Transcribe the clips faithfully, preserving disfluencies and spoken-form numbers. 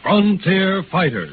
Frontier Fighters.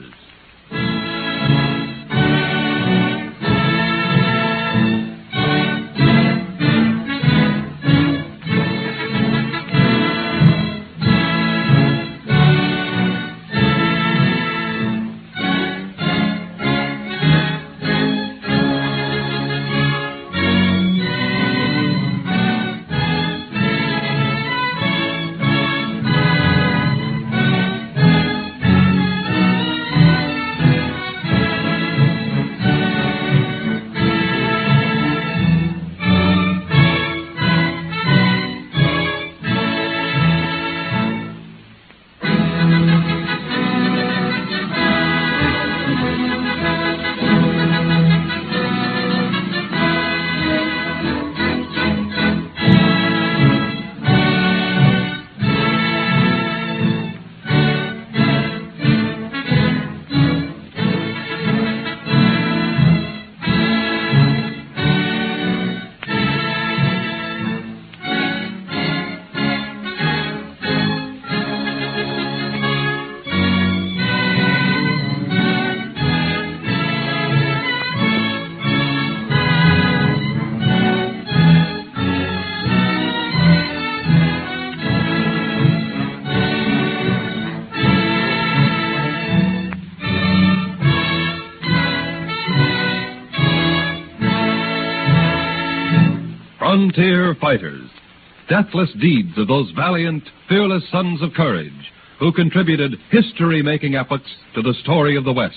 Frontier Fighters, deathless deeds of those valiant, fearless sons of courage who contributed history-making epochs to the story of the West.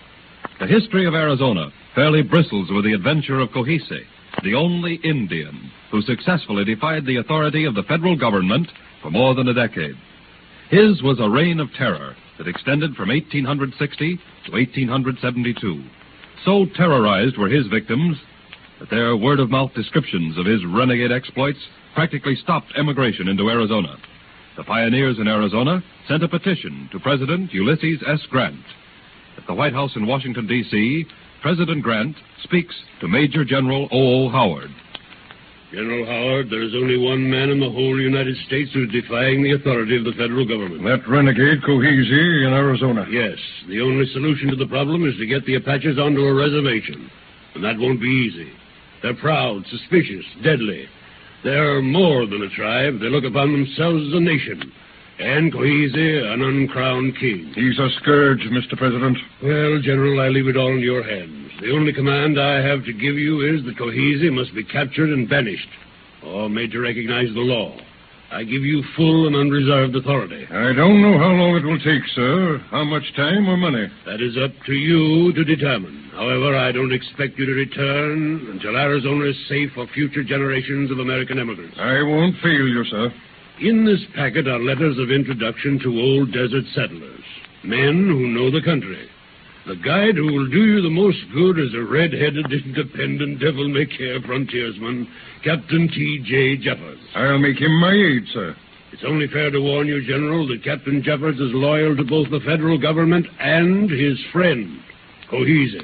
The history of Arizona fairly bristles with the adventure of Cohise, the only Indian who successfully defied the authority of the federal government for more than a decade. His was a reign of terror that extended from eighteen sixty to eighteen seventy-two. So terrorized were his victims that their word-of-mouth descriptions of his renegade exploits practically stopped emigration into Arizona. The pioneers in Arizona sent a petition to President Ulysses S. Grant. At the White House in Washington, D C, President Grant speaks to Major General O O. Howard. General Howard, there is only one man in the whole United States who is defying the authority of the federal government. That renegade Cohise in Arizona. Yes. The only solution to the problem is to get the Apaches onto a reservation. And that won't be easy. They're proud, suspicious, deadly. They're more than a tribe. They look upon themselves as a nation. And Cohise, an uncrowned king. He's a scourge, Mister President. Well, General, I leave it all in your hands. The only command I have to give you is that Cohise must be captured and banished, or made to recognize the law. I give you full and unreserved authority. I don't know how long it will take, sir. How much time or money? That is up to you to determine. However, I don't expect you to return until Arizona is safe for future generations of American immigrants. I won't fail you, sir. In this packet are letters of introduction to old desert settlers, men who know the country. The guide who will do you the most good is a red-headed, independent, devil-may-care frontiersman, Captain T J Jeffords. I'll make him my aide, sir. It's only fair to warn you, General, that Captain Jeffords is loyal to both the federal government and his friend, Cohise.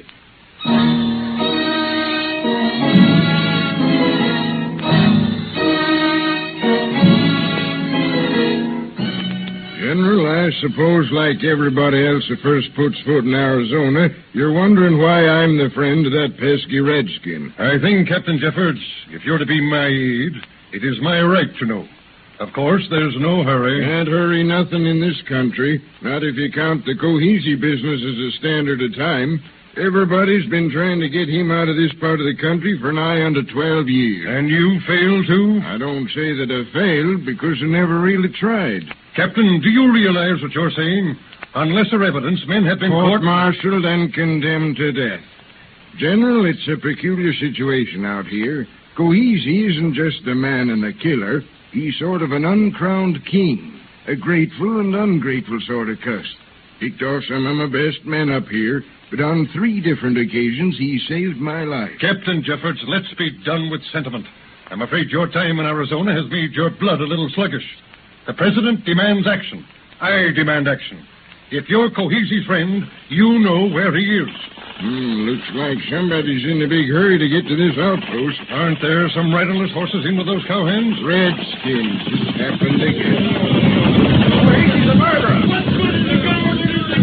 General, I suppose like everybody else who first puts foot in Arizona, you're wondering why I'm the friend of that pesky redskin. I think, Captain Jeffords, if you're to be my aide, it is my right to know. Of course, there's no hurry. Can't hurry nothing in this country, not if you count the Cohise business as a standard of time. Everybody's been trying to get him out of this part of the country for nigh under twelve years. And you failed too? I don't say that I failed because I never really tried. Captain, do you realize what you're saying? On lesser evidence, men have been court... court-martialed and condemned to death. General, it's a peculiar situation out here. Cohise isn't just a man and a killer. He's sort of an uncrowned king. A grateful and ungrateful sort of cuss. Picked off some of my best men up here, but on three different occasions he saved my life. Captain Jeffords, let's be done with sentiment. I'm afraid your time in Arizona has made your blood a little sluggish. The President demands action. I demand action. If you're Cohise's friend, you know where he is. Hmm, looks like somebody's in a big hurry to get to this outpost. Aren't there some riderless horses in with those cowhands? Redskins. Happened again. Cohise's a murderer! What's good is the government?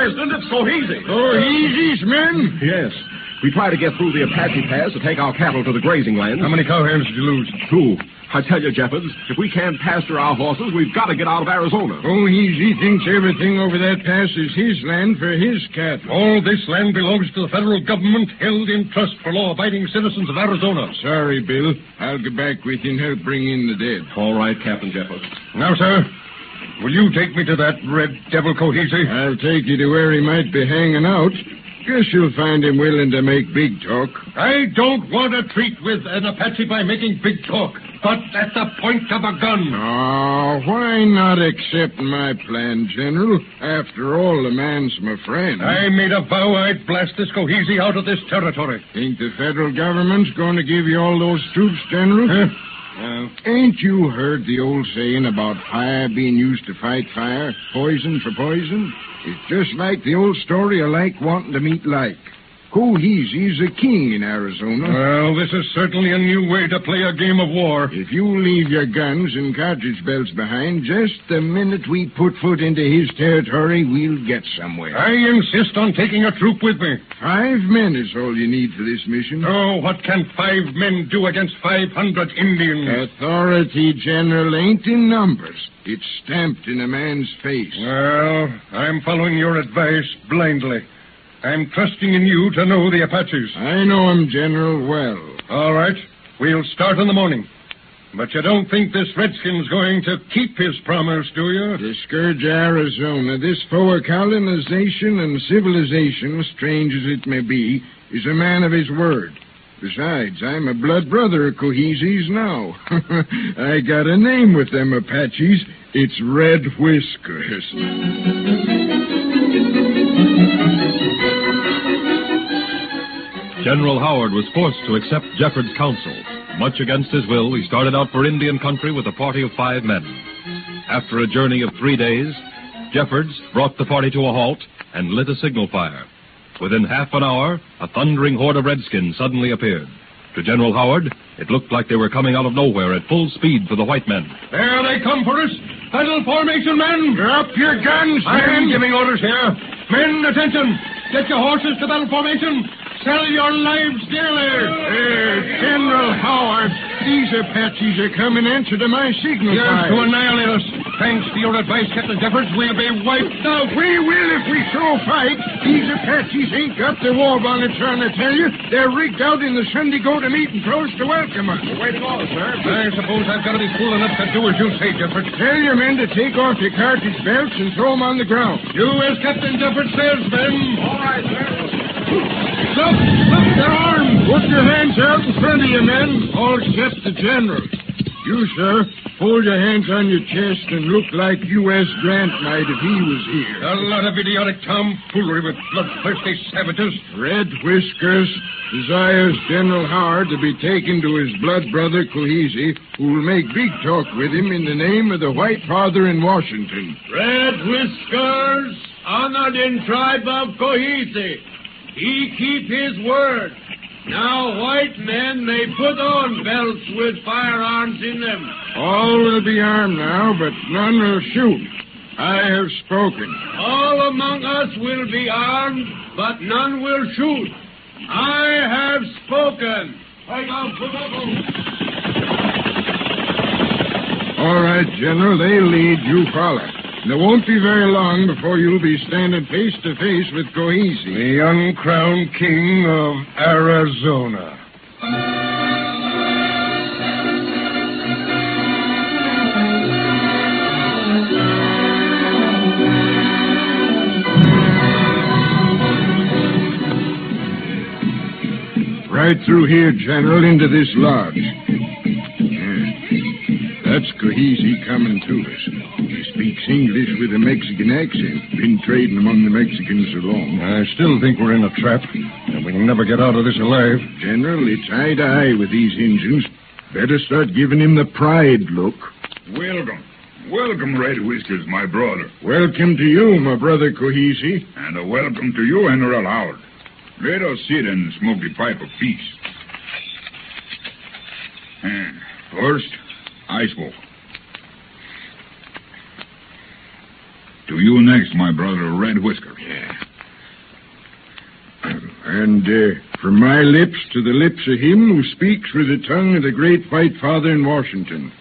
President. It's Cohese. Cohese's men? Yes. We tried to get through the Apache Pass to take our cattle to the grazing lands. How many cowhands did you lose? Two. I tell you, Jeffords, if we can't pasture our horses, we've got to get out of Arizona. Cohese thinks everything over that pass is his land for his cattle. All this land belongs to the federal government, held in trust for law-abiding citizens of Arizona. Sorry, Bill. I'll go back with you and help bring in the dead. All right, Captain Jeffords. Now, sir, will you take me to that red devil Cohese? I'll take you to where he might be hanging out. Guess you'll find him willing to make big talk. I don't want to treat with an Apache by making big talk, but at the point of a gun. Oh, why not accept my plan, General? After all, the man's my friend. I made a vow I'd blast this Cohese out of this territory. Think the federal government's going to give you all those troops, General? Huh? Uh, ain't you heard the old saying about fire being used to fight fire, poison for poison? It's just like the old story of like wanting to meet like. Cohese's a king in Arizona. Well, this is certainly a new way to play a game of war. If you leave your guns and cartridge belts behind, just the minute we put foot into his territory, we'll get somewhere. I insist on taking a troop with me. Five men is all you need for this mission. Oh, what can five men do against five hundred Indians? Authority, General, ain't in numbers. It's stamped in a man's face. Well, I'm following your advice blindly. I'm trusting in you to know the Apaches. I know 'em, General, well. All right. We'll start in the morning. But you don't think this redskin's going to keep his promise, do you? To scourge Arizona, this foe of colonization and civilization, strange as it may be, is a man of his word. Besides, I'm a blood brother of Cohese's now. I got a name with them Apaches. It's Red Whiskers. General Howard was forced to accept Jeffords' counsel. Much against his will, he started out for Indian country with a party of five men. After a journey of three days, Jeffords brought the party to a halt and lit a signal fire. Within half an hour, a thundering horde of redskins suddenly appeared. To General Howard, it looked like they were coming out of nowhere at full speed for the white men. There they come for us. Battle formation, men. Drop your guns, I'm men. giving orders here. Men, attention. Get your horses to battle formation. Sell your lives dearly. Uh, General Howard, these Apaches are coming answer to my signal You're fire. to annihilate us. Thanks to your advice, Captain Jeffords, we'll be wiped out. We will if we so fight. These Apaches ain't got their war bonnets on, I tell you. They're rigged out in the Sunday go-to-meeting clothes to welcome us. Waiting orders, sir. I suppose I've got to be fool enough to do as you say, Jeffords. Tell your men to take off your cartridge belts and throw them on the ground. Do as Captain Jeffords says, men. All right, sir. Look, look, they're armed. Put your hands out in front of you, men. All except the general. You, sir, hold your hands on your chest and look like U S Grant might if he was here. A lot of idiotic tomfoolery with bloodthirsty savages. Red Whiskers desires General Howard to be taken to his blood brother Cohese, who will make big talk with him in the name of the White Father in Washington. Red Whiskers, honored in tribe of Cohese. He keep his word. Now white men may put on belts with firearms in them. All will be armed now, but none will shoot. I have spoken. All among us will be armed, but none will shoot. I have spoken. All right, General, they lead, you follow. There won't be very long before you'll be standing face to face with Cohese. The uncrowned king of Arizona. Right through here, General, into this lodge. Yeah. That's Cohese coming to us. He speaks English with a Mexican accent. Been trading among the Mexicans so long. I still think we're in a trap, and we'll never get out of this alive. General, it's eye to eye with these Injuns. Better start giving him the pride look. Welcome. Welcome, Red Whiskers, my brother. Welcome to you, my brother Cohese. And a welcome to you, General Howard. Let us sit and smoke the pipe of peace. And first, I smoke. To you next, my brother Red Whisker. Yeah. And uh, from my lips to the lips of him who speaks with the tongue of the great white father in Washington.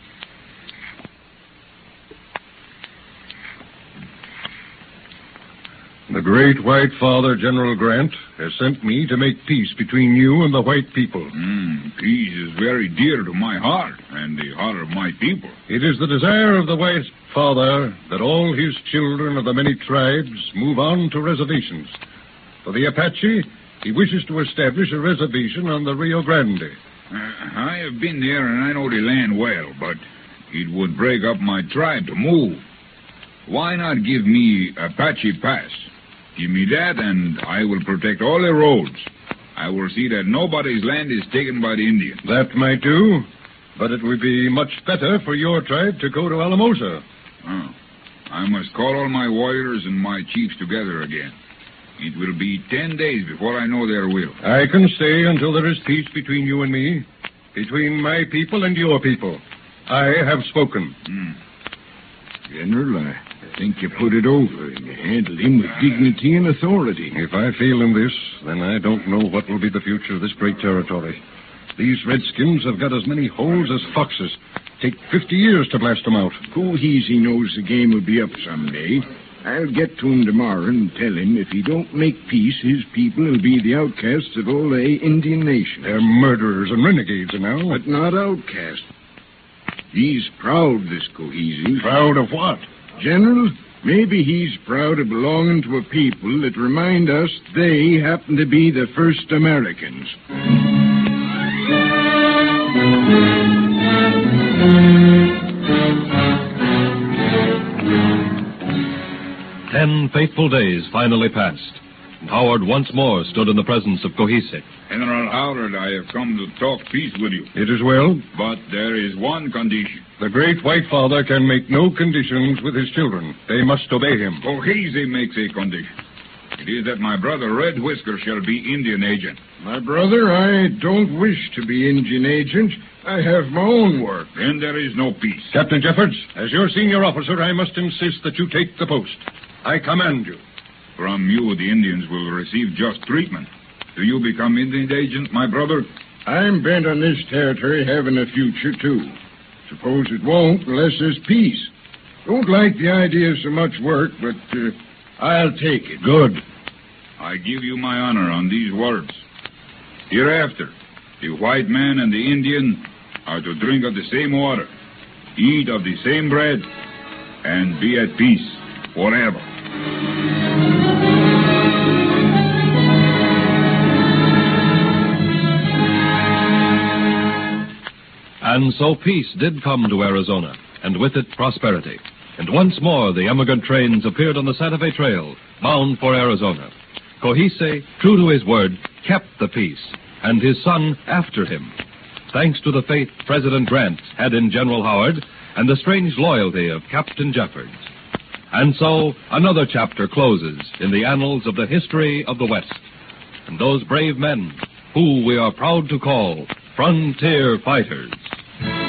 The great white father, General Grant, has sent me to make peace between you and the white people. Mm, peace is very dear to my heart and the heart of my people. It is the desire of the white father that all his children of the many tribes move on to reservations. For the Apache, he wishes to establish a reservation on the Rio Grande. Uh, I have been there and I know the land well, but it would break up my tribe to move. Why not give me Apache Pass? Give me that, and I will protect all the roads. I will see that nobody's land is taken by the Indians. That might do, but it would be much better for your tribe to go to Alamosa. Oh. I must call all my warriors and my chiefs together again. It will be ten days before I know their will. I can stay until there is peace between you and me, between my people and your people. I have spoken. Mm. General, I think you put it over and you handled him with dignity and authority. If I fail in this, then I don't know what will be the future of this great territory. These redskins have got as many holes as foxes. Take fifty years to blast them out. Coheasy knows the game will be up someday. I'll get to him tomorrow and tell him if he don't make peace, his people will be the outcasts of all the Indian nations. They're murderers and renegades now. But not outcasts. He's proud, this Coheasy. Proud of what? General, maybe he's proud of belonging to a people that remind us they happen to be the first Americans. Ten fateful days finally passed, and Howard once more stood in the presence of Coheasy. General Howard, I have come to talk peace with you. It is well. But there is one condition. The great white father can make no conditions with his children. They must obey him. Coheasy makes a condition. It is that my brother Red Whisker shall be Indian agent. My brother, I don't wish to be Indian agent. I have my own work. Then there is no peace. Captain Jeffords, as your senior officer, I must insist that you take the post. I command you. From you, the Indians will receive just treatment. Do you become Indian agent, my brother? I'm bent on this territory having a future, too. Suppose it won't unless there's peace. Don't like the idea of so much work, but uh, I'll take it. Good. I give you my honor on these words. Hereafter, the white man and the Indian are to drink of the same water, eat of the same bread, and be at peace forever. And so peace did come to Arizona, and with it prosperity. And once more the emigrant trains appeared on the Santa Fe Trail, bound for Arizona. Coheasy, true to his word, kept the peace, and his son after him, thanks to the faith President Grant had in General Howard and the strange loyalty of Captain Jeffords. And so another chapter closes in the annals of the history of the West. And those brave men, who we are proud to call frontier fighters.